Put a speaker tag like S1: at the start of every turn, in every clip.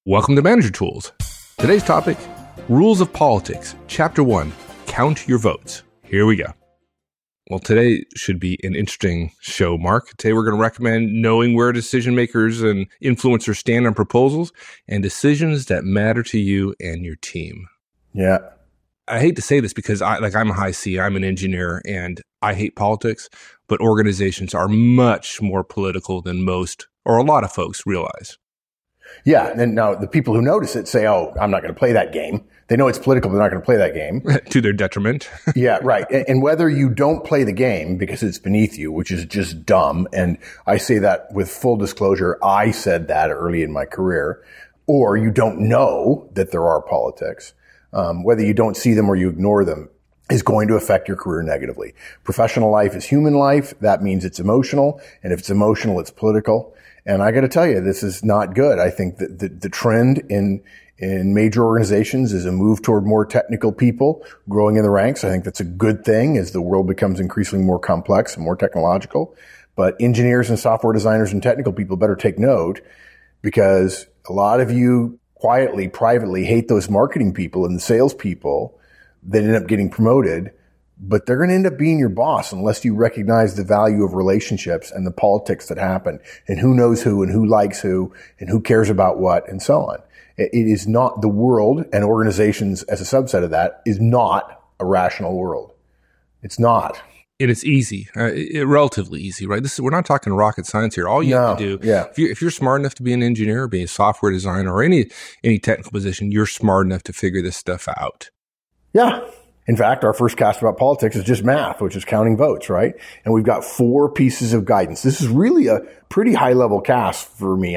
S1: Welcome to Manager Tools. Today's topic, Rules of Politics, Chapter 1, Count Your Votes. Here we go. Well, today should be an interesting show, Mark. Today we're going to recommend knowing where decision makers and influencers stand on proposals and decisions that matter to you and your team.
S2: Yeah.
S1: I hate to say this because I'm a high C, I'm an engineer, and I hate politics, but organizations are much more political than most or a lot of folks realize.
S2: Yeah. And now the people who notice it say, oh, I'm not going to play that game. They know it's political, but they're not going to play that game.
S1: To their detriment.
S2: Yeah, right. And whether you don't play the game because it's beneath you, which is just dumb, and I say that with full disclosure, I said that early in my career, or you don't know that there are politics, whether you don't see them or you ignore them, is going to affect your career negatively. Professional life is human life. That means it's emotional. And if it's emotional, it's political. And I got to tell you, this is not good. I think that the trend in major organizations is a move toward more technical people growing in the ranks. I think that's a good thing as the world becomes increasingly more complex and more technological. But engineers and software designers and technical people better take note, because a lot of you quietly, privately hate those marketing people and the sales people that end up getting promoted, but they're going to end up being your boss unless you recognize the value of relationships and the politics that happen and who knows who and who likes who and who cares about what and so on. It is not the world, and organizations as a subset of that is not a rational world. It's not.
S1: And it's easy, relatively easy, right? We're not talking rocket science here. All you have to do, if you're smart enough to be an engineer, or be a software designer, or any technical position, you're smart enough to figure this stuff out.
S2: Yeah. In fact, our first cast about politics is just math, which is counting votes, right? And we've got 4 pieces of guidance. This is really a pretty high level cast for me.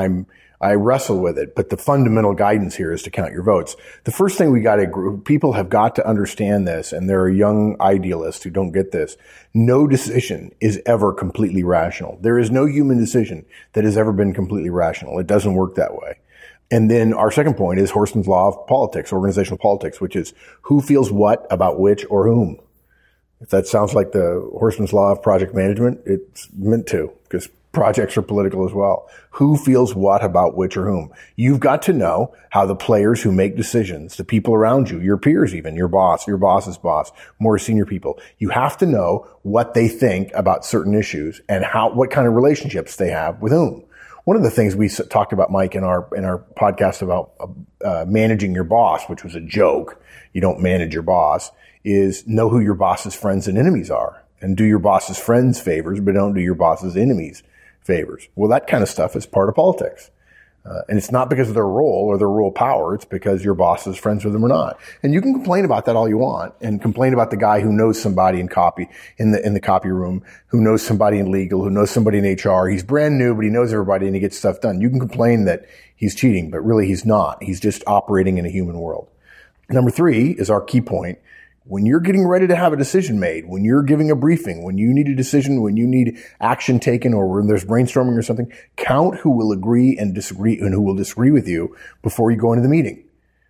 S2: I wrestle with it, but the fundamental guidance here is to count your votes. The first thing people have got to understand this, and there are young idealists who don't get this. No decision is ever completely rational. There is no human decision that has ever been completely rational. It doesn't work that way. And then our second point is Horstman's Law of Politics, organizational politics, which is who feels what about which or whom. If that sounds like the Horstman's Law of project management, it's meant to, because projects are political as well. Who feels what about which or whom? You've got to know how the players who make decisions, the people around you, your peers even, your boss's boss, more senior people, you have to know what they think about certain issues and what kind of relationships they have with whom. One of the things we talked about, Mike, in our podcast about managing your boss, which was a joke, you don't manage your boss, is know who your boss's friends and enemies are, and do your boss's friends favors, but don't do your boss's enemies favors. Well, that kind of stuff is part of politics. And it's not because of their role or their role power. It's because your boss is friends with them or not. And you can complain about that all you want, and complain about the guy who knows somebody in the copy room, who knows somebody in legal, who knows somebody in HR. He's brand new, but he knows everybody and he gets stuff done. You can complain that he's cheating, but really he's not. He's just operating in a human world. Number 3 is our key point. When you're getting ready to have a decision made, when you're giving a briefing, when you need a decision, when you need action taken, or when there's brainstorming or something, count who will agree and disagree and who will disagree with you before you go into the meeting.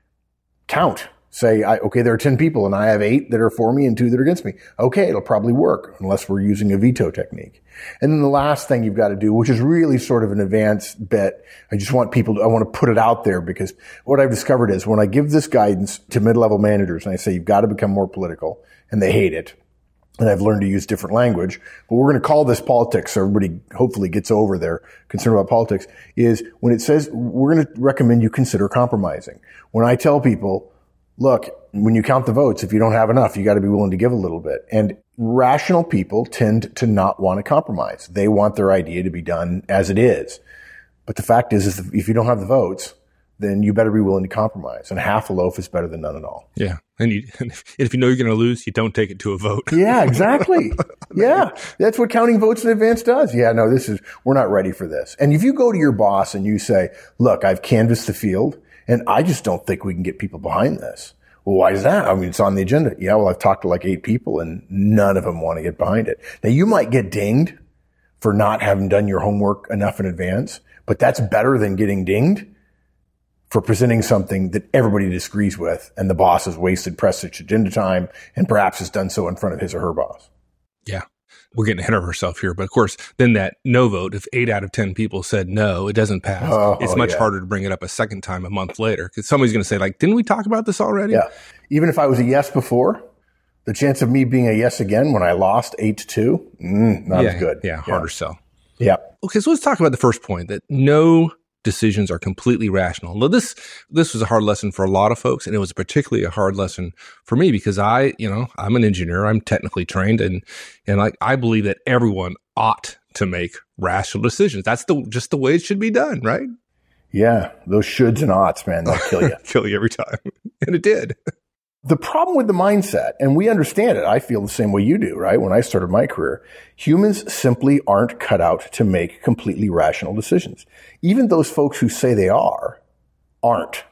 S2: Count. Say, okay, there are 10 people and I have 8 that are for me and 2 that are against me. Okay, it'll probably work unless we're using a veto technique. And then the last thing you've got to do, which is really sort of an advanced bit, I want to put it out there, because what I've discovered is when I give this guidance to mid-level managers and I say, you've got to become more political, and they hate it, and I've learned to use different language, but we're going to call this politics so everybody hopefully gets over their concern about politics, is when it says we're going to recommend you consider compromising. When I tell people, look, when you count the votes, if you don't have enough, you got to be willing to give a little bit. And rational people tend to not want to compromise. They want their idea to be done as it is. But the fact is if you don't have the votes, then you better be willing to compromise. And half a loaf is better than none at all.
S1: Yeah. And if you know you're going to lose, you don't take it to a vote.
S2: Yeah, exactly. Yeah. That's what counting votes in advance does. Yeah, no, we're not ready for this. And if you go to your boss and you say, look, I've canvassed the field, and I just don't think we can get people behind this. Well, why is that? I mean, it's on the agenda. Yeah, well, I've talked to like 8 people and none of them want to get behind it. Now, you might get dinged for not having done your homework enough in advance, but that's better than getting dinged for presenting something that everybody disagrees with and the boss has wasted precious agenda time and perhaps has done so in front of his or her boss.
S1: Yeah. we're getting ahead of ourselves here, but of course, then that no vote, if 8 out of 10 people said no, it doesn't pass. It's much harder to bring it up a second time a month later because somebody's going to say, like, didn't we talk about this already?
S2: Yeah. Even if I was a yes before, the chance of me being a yes again when I lost 8-2, not as good.
S1: Yeah, harder sell.
S2: Yeah.
S1: Okay, so let's talk about the first point, that no decisions are completely rational. Now, this was a hard lesson for a lot of folks, and it was particularly a hard lesson for me because I'm an engineer, I'm technically trained, and I believe that everyone ought to make rational decisions. That's just the way it should be done, right?
S2: Yeah, those shoulds and oughts, man, they'll kill you.
S1: Kill you every time. And it did.
S2: The problem with the mindset, and we understand it, I feel the same way you do, right? When I started my career, humans simply aren't cut out to make completely rational decisions. Even those folks who say they aren't.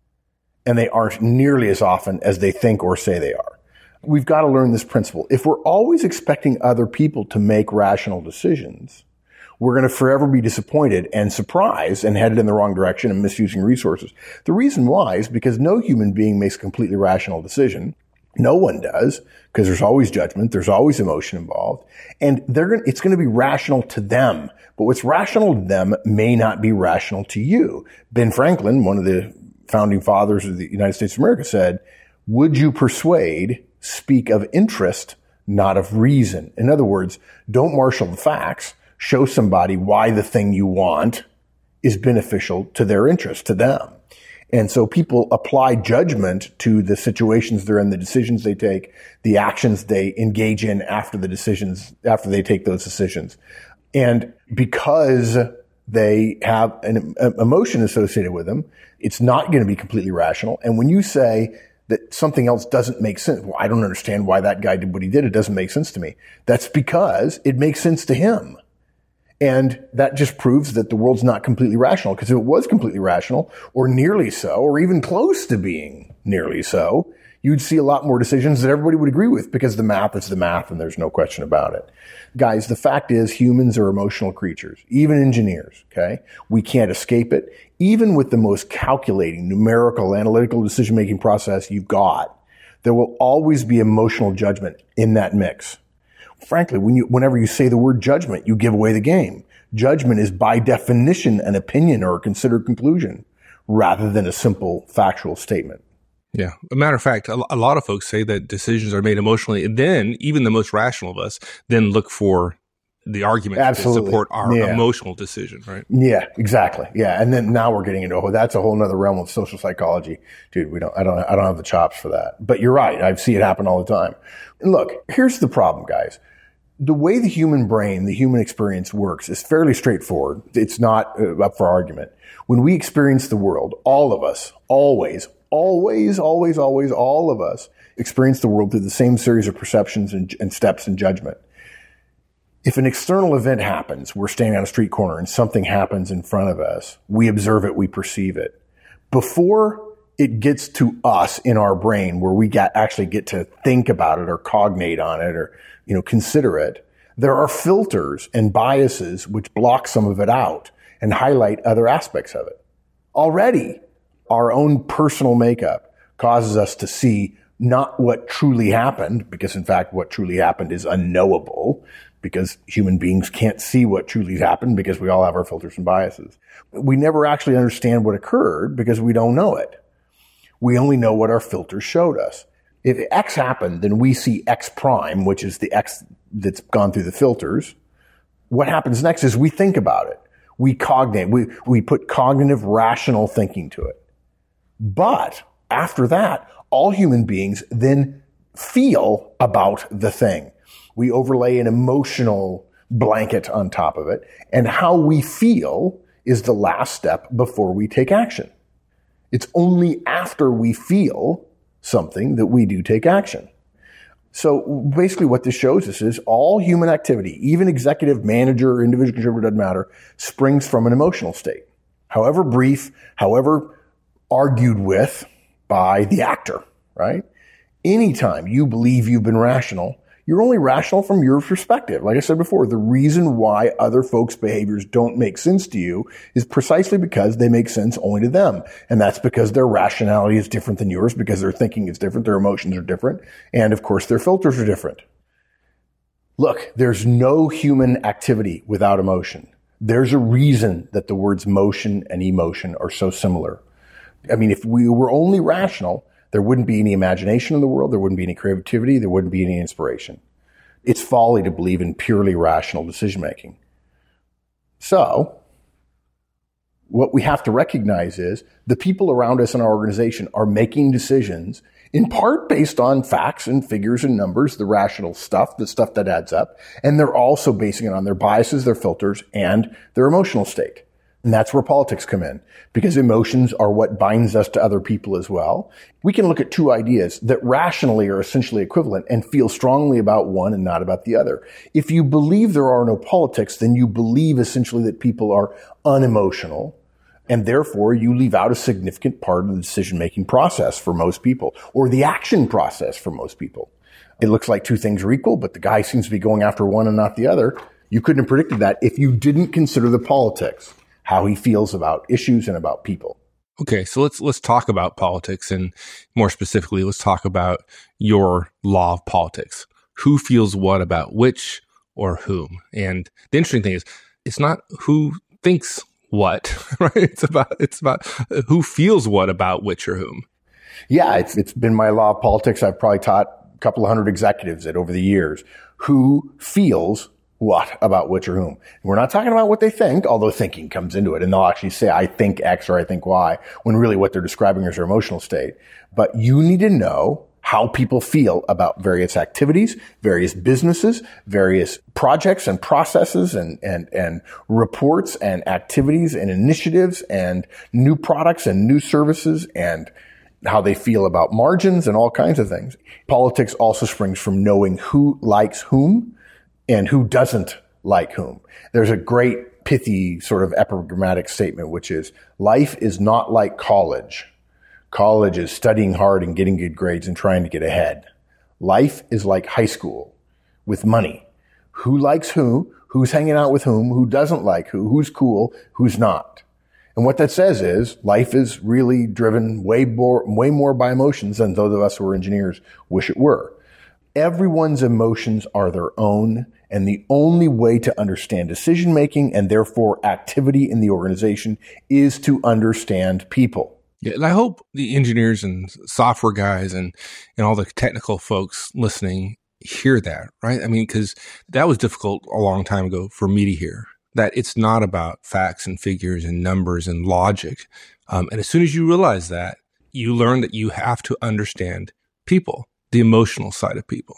S2: And they aren't nearly as often as they think or say they are. We've got to learn this principle. If we're always expecting other people to make rational decisions, we're going to forever be disappointed and surprised and headed in the wrong direction and misusing resources. The reason why is because no human being makes a completely rational decision. No one does, because there's always judgment, there's always emotion involved, and it's going to be rational to them. But what's rational to them may not be rational to you. Ben Franklin, one of the founding fathers of the United States of America, said, "Would you persuade? Speak of interest, not of reason." In other words, don't marshal the facts. Show somebody why the thing you want is beneficial to their interest, to them. And so people apply judgment to the situations they're in, the decisions they take, the actions they engage in after they take those decisions. And because they have an emotion associated with them, it's not going to be completely rational. And when you say that something else doesn't make sense, well, I don't understand why that guy did what he did, it doesn't make sense to me. That's because it makes sense to him. And that just proves that the world's not completely rational, because if it was completely rational, or nearly so, or even close to being nearly so, you'd see a lot more decisions that everybody would agree with, because the math is the math and there's no question about it. Guys, the fact is humans are emotional creatures, even engineers, okay? We can't escape it. Even with the most calculating, numerical, analytical decision-making process you've got, there will always be emotional judgment in that mix. Frankly, whenever you say the word judgment, you give away the game. Judgment is by definition an opinion or a considered conclusion rather than a simple factual statement.
S1: Yeah. A matter of fact, a lot of folks say that decisions are made emotionally, and then even the most rational of us then look for the argument to support our emotional decision, right? Yeah,
S2: exactly. Yeah. And then now we're getting into, that's a whole nother realm of social psychology. Dude, I don't have the chops for that. But you're right. I see it happen all the time. And look, here's the problem, guys. The way the human brain, the human experience works is fairly straightforward. It's not up for argument. When we experience the world, all of us, always, all of us experience the world through the same series of perceptions and steps in judgment. If an external event happens, we're standing on a street corner and something happens in front of us, we observe it, we perceive it. Before it gets to us in our brain where we actually get to think about it or cognate on it or, consider it, there are filters and biases which block some of it out and highlight other aspects of it. Already, our own personal makeup causes us to see not what truly happened, because in fact, what truly happened is unknowable, because human beings can't see what truly happened because we all have our filters and biases. We never actually understand what occurred because we don't know it. We only know what our filters showed us. If X happened, then we see X prime, which is the X that's gone through the filters. What happens next is we think about it. We cognate. We put cognitive, rational thinking to it. But after that, all human beings then feel about the thing. We overlay an emotional blanket on top of it. And how we feel is the last step before we take action. It's only after we feel something that we do take action. So basically what this shows us is all human activity, even executive, manager, individual contributor, doesn't matter, springs from an emotional state. However brief, however argued with by the actor, right? Anytime you believe you've been rational, you're only rational from your perspective. Like I said before, the reason why other folks' behaviors don't make sense to you is precisely because they make sense only to them. And that's because their rationality is different than yours, because their thinking is different, their emotions are different, and of course their filters are different. Look, there's no human activity without emotion. There's a reason that the words motion and emotion are so similar. I mean, if we were only rational, there wouldn't be any imagination in the world. There wouldn't be any creativity. There wouldn't be any inspiration. It's folly to believe in purely rational decision making. So, what we have to recognize is the people around us in our organization are making decisions in part based on facts and figures and numbers, the rational stuff, the stuff that adds up. And they're also basing it on their biases, their filters, and their emotional state. And that's where politics come in, because emotions are what binds us to other people as well. We can look at two ideas that rationally are essentially equivalent and feel strongly about one and not about the other. If you believe there are no politics, then you believe essentially that people are unemotional, and therefore you leave out a significant part of the decision-making process for most people, or the action process for most people. It looks like two things are equal, but the guy seems to be going after one and not the other. You couldn't have predicted that if you didn't consider the politics, how he feels about issues and about people.
S1: Okay, so let's talk about politics, and more specifically, let's talk about your law of politics. Who feels what about which or whom? And the interesting thing is, it's not who thinks what, right? It's about who feels what about which or whom.
S2: Yeah, it's been my law of politics. I've probably taught a couple of hundred executives it over the years. Who feels what about which or whom? We're not talking about what they think, although thinking comes into it, and they'll actually say, I think X or I think Y, when really what they're describing is their emotional state. But you need to know how people feel about various activities, various businesses, various projects and processes and reports and activities and initiatives and new products and new services, and how they feel about margins and all kinds of things. Politics also springs from knowing who likes whom and who doesn't like whom. There's a great pithy sort of epigrammatic statement, which is, life is not like college. College is studying hard and getting good grades and trying to get ahead. Life is like high school with money. Who likes who, who's hanging out with who doesn't like who's cool, who's not. And what that says is life is really driven way more by emotions than those of us who are engineers wish it were. Everyone's emotions are their own, and the only way to understand decision-making and therefore activity in the organization is to understand people.
S1: Yeah, and I hope the engineers and software guys and all the technical folks listening hear that, right? I mean, because that was difficult a long time ago for me to hear, that it's not about facts and figures and numbers and logic. And as soon as you realize that, you learn that you have to understand people, the emotional side of people.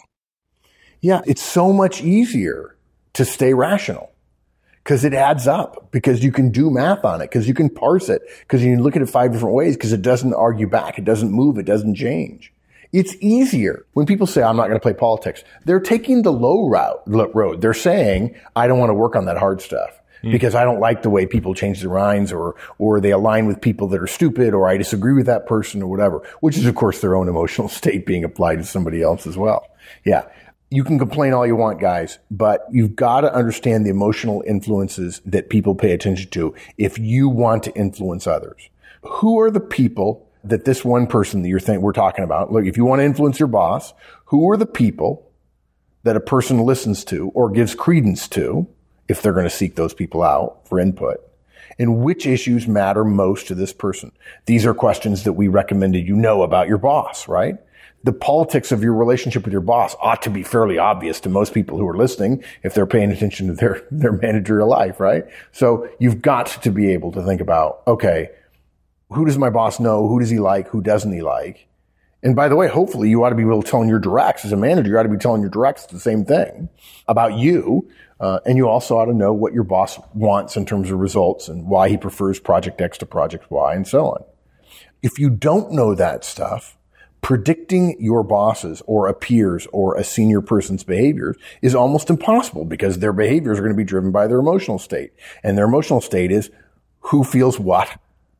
S2: Yeah, it's so much easier to stay rational because it adds up, because you can do math on it, because you can parse it, because you can look at it 5 different ways, because it doesn't argue back, it doesn't move, it doesn't change. It's easier. When people say, I'm not going to play politics, they're taking the low road. They're saying, I don't want to work on that hard stuff because I don't like the way people change their minds, or they align with people that are stupid, or I disagree with that person, or whatever, which is, of course, their own emotional state being applied to somebody else as well. Yeah. You can complain all you want, guys, but you've got to understand the emotional influences that people pay attention to if you want to influence others. Who are the people that this one person that we're talking about? Look, if you want to influence your boss, who are the people that a person listens to or gives credence to, if they're going to seek those people out for input? And which issues matter most to this person? These are questions that we recommended you know about your boss, right? The politics of your relationship with your boss ought to be fairly obvious to most people who are listening if they're paying attention to their managerial life, right? So you've got to be able to think about, okay, who does my boss know? Who does he like? Who doesn't he like? And by the way, hopefully you ought to be able to tell your directs as a manager. You ought to be telling your directs the same thing about you. And you also ought to know what your boss wants in terms of results and why he prefers project X to project Y and so on. If you don't know that stuff, predicting your boss's or a peer's or a senior person's behaviors is almost impossible, because their behaviors are going to be driven by their emotional state. And their emotional state is who feels what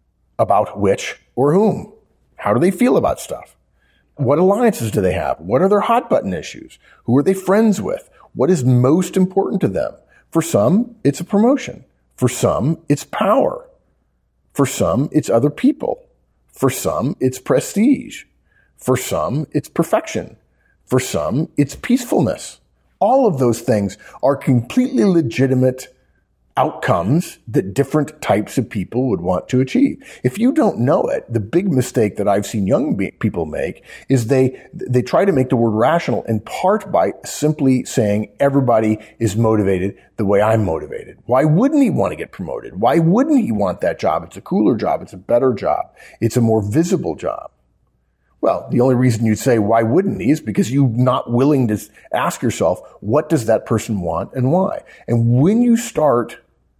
S2: about which or whom. How do they feel about stuff? What alliances do they have? What are their hot button issues? Who are they friends with? What is most important to them? For some, it's a promotion. For some, it's power. For some, it's other people. For some, it's prestige. For some, it's perfection. For some, it's peacefulness. All of those things are completely legitimate outcomes that different types of people would want to achieve. If you don't know it, the big mistake that I've seen young people make is they try to make the word rational in part by simply saying everybody is motivated the way I'm motivated. Why wouldn't he want to get promoted? Why wouldn't he want that job? It's a cooler job. It's a better job. It's a more visible job. Well, the only reason you'd say, why wouldn't he, is because you're not willing to ask yourself, what does that person want and why? And when you start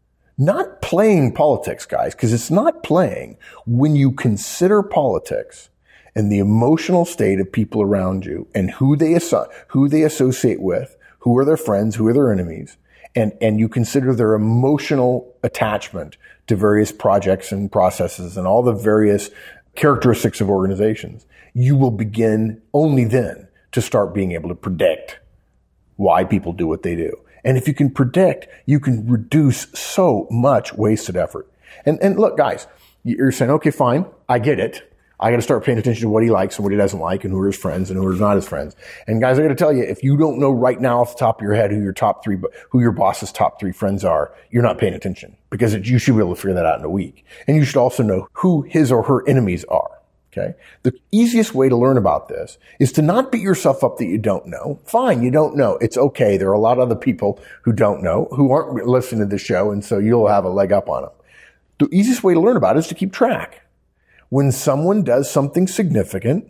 S2: not playing politics, guys, because it's not playing, when you consider politics and the emotional state of people around you and who they associate with, who are their friends, who are their enemies, and you consider their emotional attachment to various projects and processes and all the various characteristics of organizations, you will begin only then to start being able to predict why people do what they do. And if you can predict, you can reduce so much wasted effort. And look, guys, you're saying, okay, fine, I get it. I got to start paying attention to what he likes and what he doesn't like and who are his friends and who are not his friends. And guys, I got to tell you, if you don't know right now off the top of your head who your boss's top 3 friends are, you're not paying attention, because you should be able to figure that out in a week. And you should also know who his or her enemies are. Okay. The easiest way to learn about this is to not beat yourself up that you don't know. Fine. You don't know. It's okay. There are a lot of other people who don't know, who aren't listening to the show. And so you'll have a leg up on them. The easiest way to learn about it is to keep track. When someone does something significant,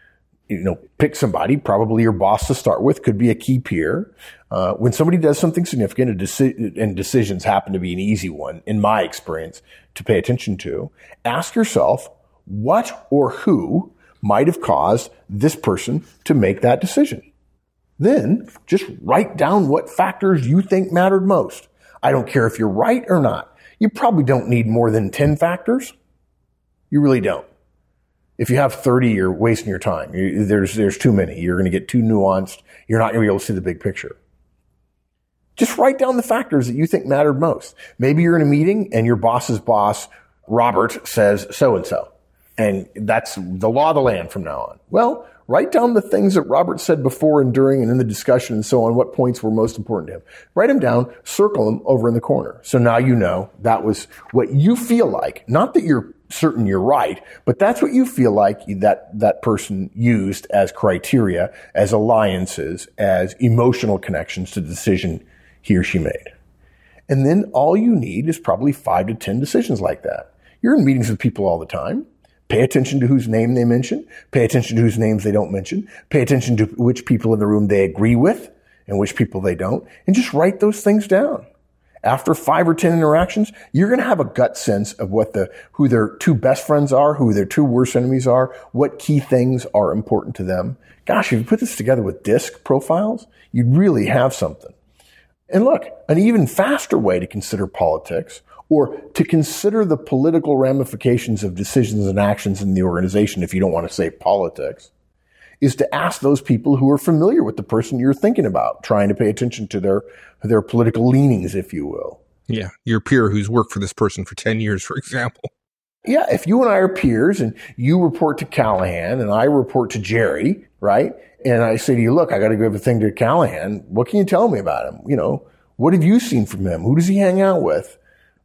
S2: pick somebody, probably your boss to start with, could be a key peer. When somebody does something significant, and decisions happen to be an easy one, in my experience, to pay attention to, ask yourself, what or who might have caused this person to make that decision? Then just write down what factors you think mattered most. I don't care if you're right or not. You probably don't need more than 10 factors. You really don't. If you have 30, you're wasting your time. There's too many. You're going to get too nuanced. You're not going to be able to see the big picture. Just write down the factors that you think mattered most. Maybe you're in a meeting and your boss's boss, Robert, says so-and-so. And that's the law of the land from now on. Well, write down the things that Robert said before and during and in the discussion and so on, what points were most important to him. Write them down, circle them over in the corner. So now you know that was what you feel like. Not that you're certain you're right, but that's what you feel like that person used as criteria, as alliances, as emotional connections to the decision he or she made. And then all you need is probably 5 to 10 decisions like that. You're in meetings with people all the time. Pay attention to whose name they mention. Pay attention to whose names they don't mention. Pay attention to which people in the room they agree with and which people they don't. And just write those things down. After 5 or 10 interactions, you're going to have a gut sense of who their 2 best friends are, who their 2 worst enemies are, what key things are important to them. Gosh, if you put this together with DISC profiles, you'd really have something. And look, an even faster way to consider politics, or to consider the political ramifications of decisions and actions in the organization, if you don't want to say politics, is to ask those people who are familiar with the person you're thinking about, trying to pay attention to their political leanings, if you will.
S1: Yeah, your peer who's worked for this person for 10 years, for example.
S2: Yeah, if you and I are peers and you report to Callahan and I report to Jerry, right? And I say to you, look, I got to give a thing to Callahan. What can you tell me about him? What have you seen from him? Who does he hang out with?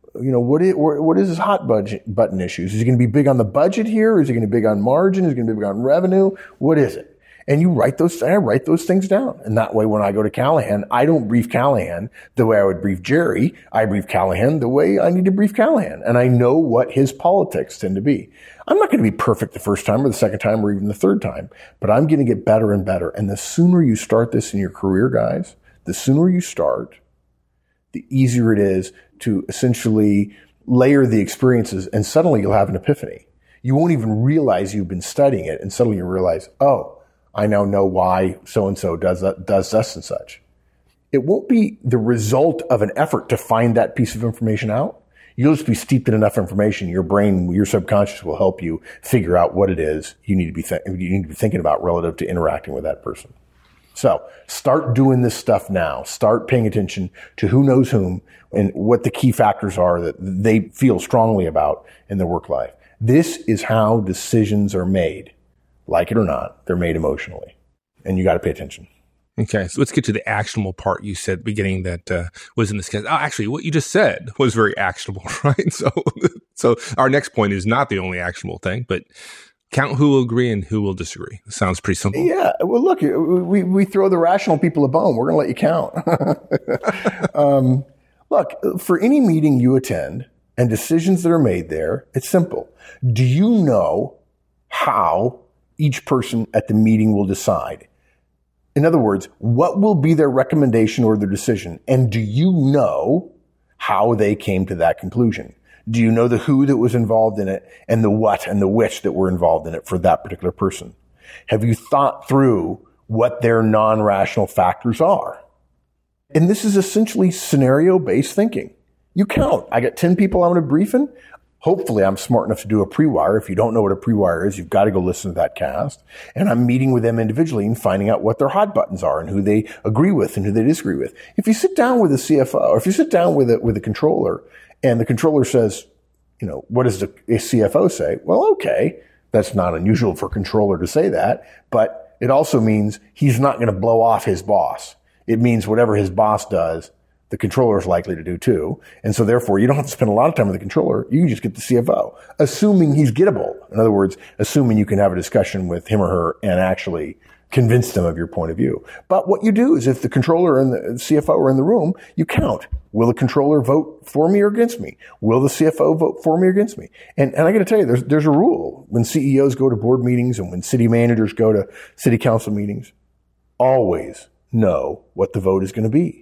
S2: What is his hot button issues? Is he going to be big on the budget here? Or is he going to be big on margin? Is he going to be big on revenue? What is it? And I write those things down. And that way, when I go to Callahan, I don't brief Callahan the way I would brief Jerry. I brief Callahan the way I need to brief Callahan. And I know what his politics tend to be. I'm not going to be perfect the first time or the second time or even the third time, but I'm going to get better and better. And the sooner you start this in your career, guys, the sooner you start, the easier it is to essentially layer the experiences, and suddenly you'll have an epiphany. You won't even realize you've been studying it, and suddenly you realize, oh, I now know why so-and-so does thus and such. It won't be the result of an effort to find that piece of information out. You'll just be steeped in enough information. Your brain, your subconscious will help you figure out what it is you need to be thinking about relative to interacting with that person. So start doing this stuff now. Start paying attention to who knows whom and what the key factors are that they feel strongly about in their work life. This is how decisions are made. Like it or not, they're made emotionally. And you got to pay attention.
S1: Okay, so let's get to the actionable part. You said at the beginning that was in this case. Oh, actually, what you just said was very actionable, right? So our next point is not the only actionable thing, but count who will agree and who will disagree. It sounds pretty simple.
S2: Yeah. Well, look, we throw the rational people a bone. We're going to let you count. Look, for any meeting you attend and decisions that are made there, it's simple. Do you know how each person at the meeting will decide? In other words, what will be their recommendation or their decision? And do you know how they came to that conclusion? Do you know the who that was involved in it and the what and the which that were involved in it for that particular person? Have you thought through what their non-rational factors are? And this is essentially scenario-based thinking. You count. I got 10 people I'm going to brief in. Hopefully I'm smart enough to do a pre-wire. If you don't know what a pre-wire is, you've got to go listen to that cast. And I'm meeting with them individually and finding out what their hot buttons are and who they agree with and who they disagree with. If you sit down with a CFO, or if you sit down with a controller and the controller says, what does a CFO say? Well, okay, that's not unusual for a controller to say that, but it also means he's not going to blow off his boss. It means whatever his boss does, the controller is likely to do too. And so therefore, you don't have to spend a lot of time with the controller. You can just get the CFO, assuming he's gettable. In other words, assuming you can have a discussion with him or her and actually convince them of your point of view. But what you do is if the controller and the CFO are in the room, you count. Will the controller vote for me or against me? Will the CFO vote for me or against me? And I got to tell you, there's a rule. When CEOs go to board meetings and when city managers go to city council meetings, always know what the vote is going to be.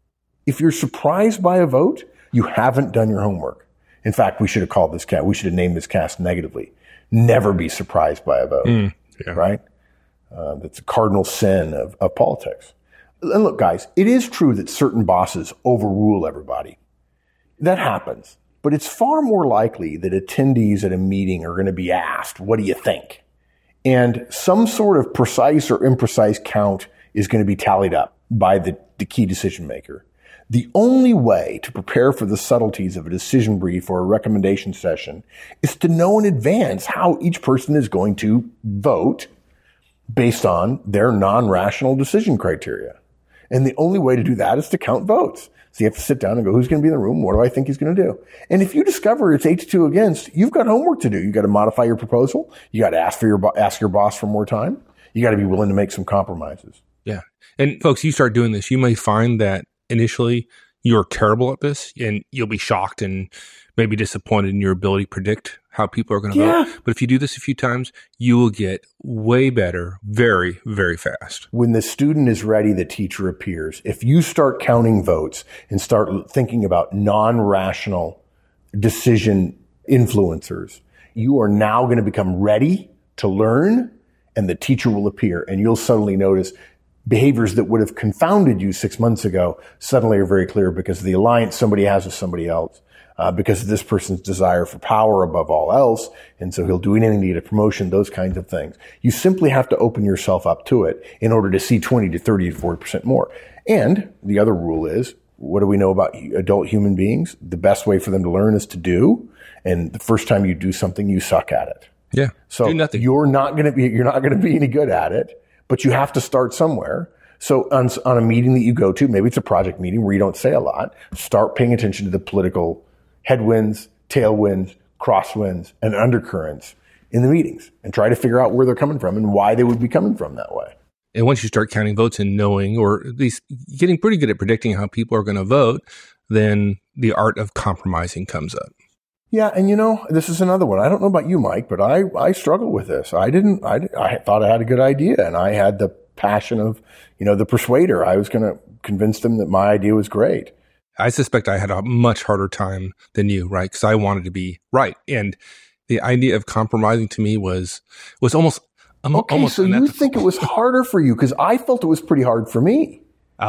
S2: If you're surprised by a vote, you haven't done your homework. In fact, we should have called this cast, we should have named this cast negatively. Never be surprised by a vote, right? That's a cardinal sin of politics. And look, guys, it is true that certain bosses overrule everybody. That happens. But it's far more likely that attendees at a meeting are going to be asked, what do you think? And some sort of precise or imprecise count is going to be tallied up by the key decision maker. The only way to prepare for the subtleties of a decision brief or a recommendation session is to know in advance how each person is going to vote based on their non-rational decision criteria. And the only way to do that is to count votes. So you have to sit down and go, who's going to be in the room? What do I think he's going to do? And if you discover it's 8-2 against, you've got homework to do. You got to modify your proposal. You got to ask your boss for more time. You got to be willing to make some compromises.
S1: Yeah. And folks, you start doing this, you may find that initially you're terrible at this and you'll be shocked and maybe disappointed in your ability to predict how people are going to vote. But if you do this a few times, you will get way better very, very fast.
S2: When the student is ready, the teacher appears. If you start counting votes and start thinking about non-rational decision influencers, you are now going to become ready to learn and the teacher will appear and you'll suddenly notice behaviors that would have confounded you 6 months ago suddenly are very clear because of the alliance somebody has with somebody else. Because of this person's desire for power above all else. And so he'll do anything to get a promotion, those kinds of things. You simply have to open yourself up to it in order to see 20 to 30 to 40% more. And the other rule is, what do we know about adult human beings? The best way for them to learn is to do. And the first time you do something, you suck at it.
S1: Yeah.
S2: So
S1: do nothing.
S2: you're not going to be any good at it, but you have to start somewhere. So on a meeting that you go to, maybe it's a project meeting where you don't say a lot, start paying attention to the political headwinds, tailwinds, crosswinds, and undercurrents in the meetings and try to figure out where they're coming from and why they would be coming from that way.
S1: And once you start counting votes and knowing, or at least getting pretty good at predicting how people are going to vote, then the art of compromising comes up.
S2: Yeah. And this is another one. I don't know about you, Mike, but I struggle with this. I thought I had a good idea and I had the passion of, the persuader. I was going to convince them that my idea was great.
S1: I suspect I had a much harder time than you, right? Because I wanted to be right. And the idea of compromising to me was almost almost
S2: so unethical. You think it was harder for you? Because I felt it was pretty hard for me.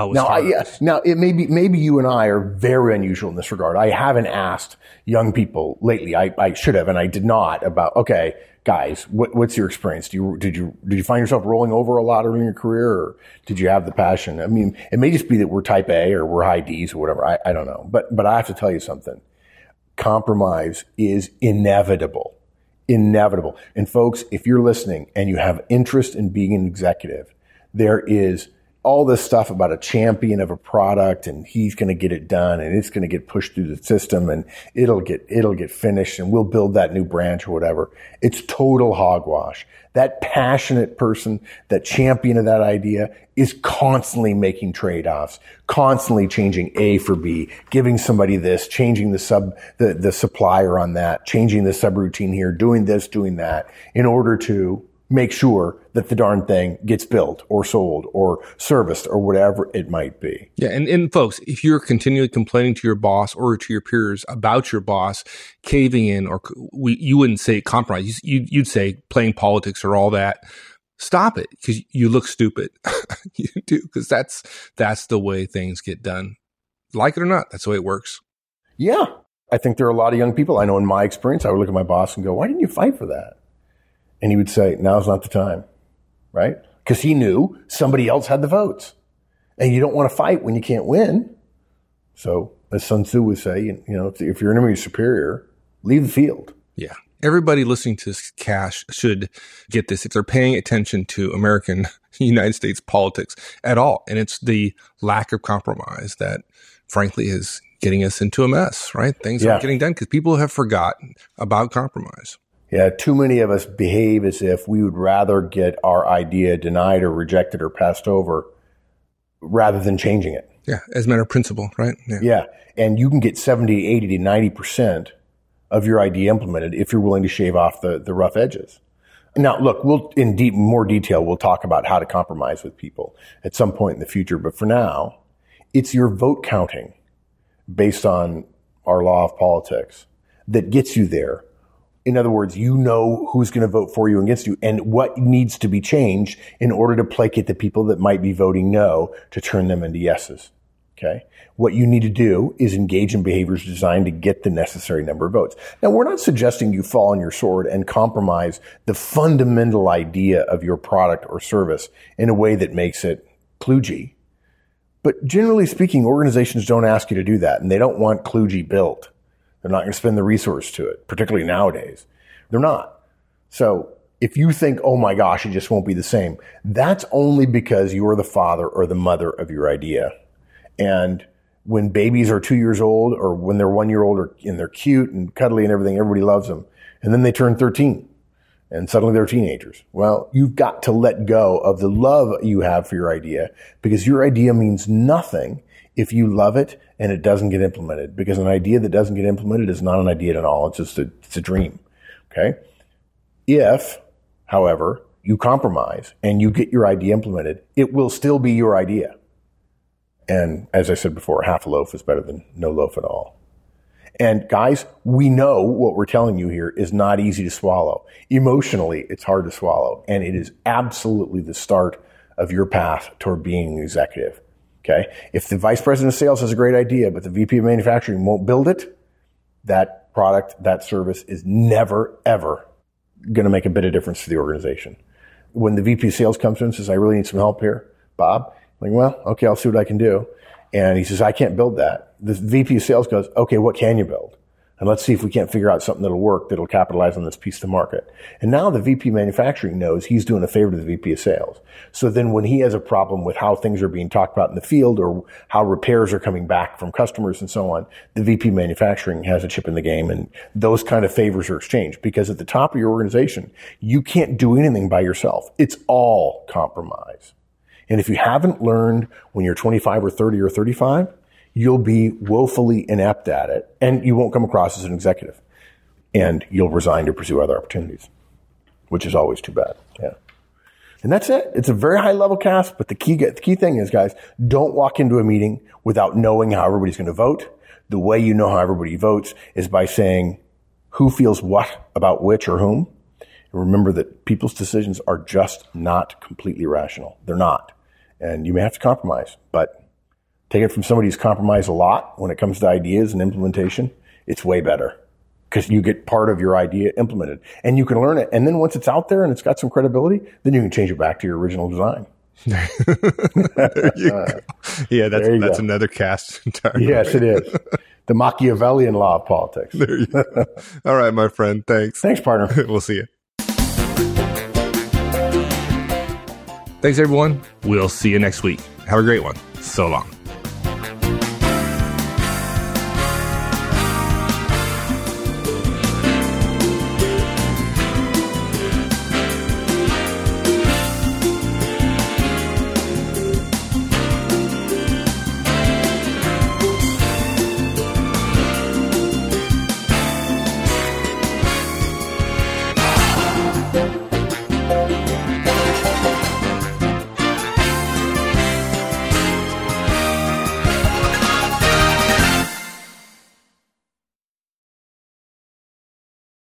S2: Now it maybe you and I are very unusual in this regard. I haven't asked young people lately. I should have, and I did not, about, okay, guys, what's your experience? Did you find yourself rolling over a lot during your career, or did you have the passion? I mean, it may just be that we're type A or we're high D's or whatever. I don't know. But I have to tell you something. Compromise is inevitable. Inevitable. And folks, if you're listening and you have interest in being an executive, there is all this stuff about a champion of a product and he's going to get it done and it's going to get pushed through the system and it'll get finished and we'll build that new branch or whatever. It's total hogwash. That passionate person, that champion of that idea is constantly making trade-offs, constantly changing A for B, giving somebody this, changing the supplier on that, changing the subroutine here, doing this, doing that in order to make sure that the darn thing gets built or sold or serviced or whatever it might be.
S1: Yeah. And folks, if you're continually complaining to your boss or to your peers about your boss caving in, or you wouldn't say compromise, you'd say playing politics or all that, stop it because you look stupid. You do, because that's the way things get done. Like it or not, that's the way it works.
S2: Yeah. I think there are a lot of young people I know in my experience, I would look at my boss and go, why didn't you fight for that? And he would say, now's not the time, right? Because he knew somebody else had the votes. And you don't want to fight when you can't win. So, as Sun Tzu would say, if your enemy is superior, leave the field.
S1: Yeah. Everybody listening to this cast should get this if they're paying attention to American United States politics at all. And it's the lack of compromise that, frankly, is getting us into a mess, right? Things aren't getting done because people have forgotten about compromise.
S2: Yeah, too many of us behave as if we would rather get our idea denied or rejected or passed over rather than changing it.
S1: Yeah, as a matter of principle, right?
S2: Yeah, and you can get 70, 80 to 90% of your idea implemented if you're willing to shave off the rough edges. Now, look, more detail, we'll talk about how to compromise with people at some point in the future. But for now, it's your vote counting based on our law of politics that gets you there. In other words, you know who's going to vote for you and against you and what needs to be changed in order to placate the people that might be voting no to turn them into yeses. Okay. What you need to do is engage in behaviors designed to get the necessary number of votes. Now, we're not suggesting you fall on your sword and compromise the fundamental idea of your product or service in a way that makes it kludgy. But generally speaking, organizations don't ask you to do that, and they don't want kludgy built. They're not going to spend the resource to it, particularly nowadays. They're not. So if you think, oh my gosh, it just won't be the same, that's only because you're the father or the mother of your idea. And when babies are 2 years old or when they're 1 year old and they're cute and cuddly and everything, everybody loves them. And then they turn 13 and suddenly they're teenagers. Well, you've got to let go of the love you have for your idea because your idea means nothing if you love it and it doesn't get implemented, because an idea that doesn't get implemented is not an idea at all. It's just it's a dream. Okay. If, however, you compromise and you get your idea implemented, it will still be your idea. And as I said before, half a loaf is better than no loaf at all. And guys, we know what we're telling you here is not easy to swallow. Emotionally, it's hard to swallow. And it is absolutely the start of your path toward being an executive. Okay. If the vice president of sales has a great idea, but the VP of manufacturing won't build it, that product, that service is never, ever going to make a bit of difference to the organization. When the VP of sales comes in and says, I really need some help here, Bob, I'm like, well, okay, I'll see what I can do. And he says, I can't build that. The VP of sales goes, okay, what can you build? And let's see if we can't figure out something that'll work, that'll capitalize on this piece of the market. And now the VP of manufacturing knows he's doing a favor to the VP of sales. So then when he has a problem with how things are being talked about in the field or how repairs are coming back from customers and so on, the VP of manufacturing has a chip in the game, and those kind of favors are exchanged, because at the top of your organization, you can't do anything by yourself. It's all compromise. And if you haven't learned when you're 25 or 30 or 35, you'll be woefully inept at it, and you won't come across as an executive. And you'll resign to pursue other opportunities, which is always too bad. Yeah. And that's it. It's a very high level cast, but the key thing is, guys, don't walk into a meeting without knowing how everybody's going to vote. The way you know how everybody votes is by saying who feels what about which or whom. And remember that people's decisions are just not completely rational. They're not. And you may have to compromise, but take it from somebody who's compromised a lot when it comes to ideas and implementation. It's way better because you get part of your idea implemented and you can learn it. And then once it's out there and it's got some credibility, then you can change it back to your original design.
S1: There you go. Yeah, that's another cast entirely.
S2: Yes, it is. The Machiavellian law of politics.
S1: There you go. All right, my friend. Thanks.
S2: Thanks, partner.
S1: We'll see you. Thanks, everyone. We'll see you next week. Have a great one. So long.